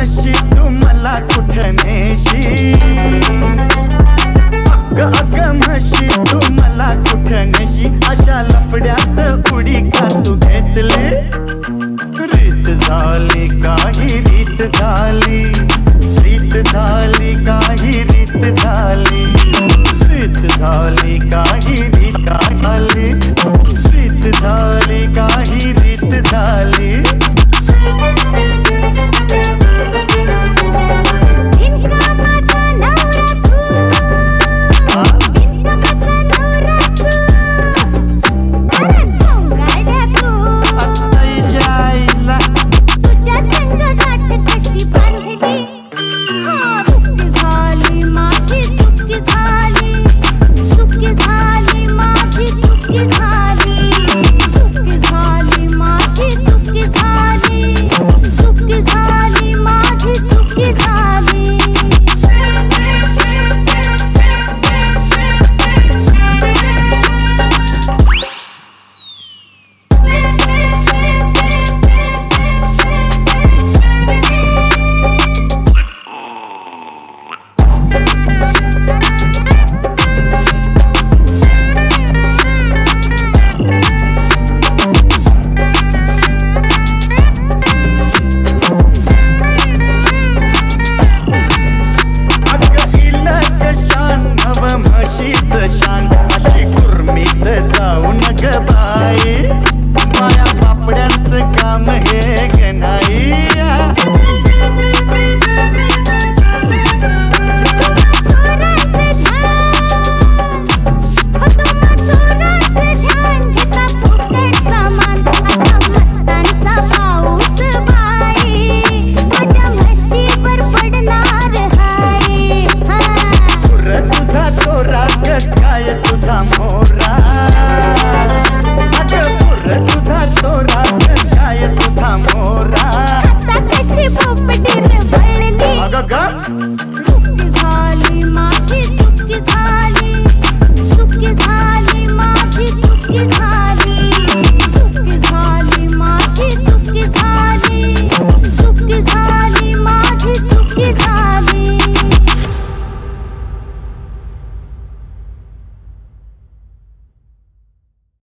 म्हशी तू मला कुठं नेशी अग म्हशी तू मला कुठं नेशी अशा लफड्यात उडी का तू घेतले रीत झाली काही रीत झाली रीत झाली काही रीत झाली रीत झाली काही रीत झाली रीत झाली काही रीत झाली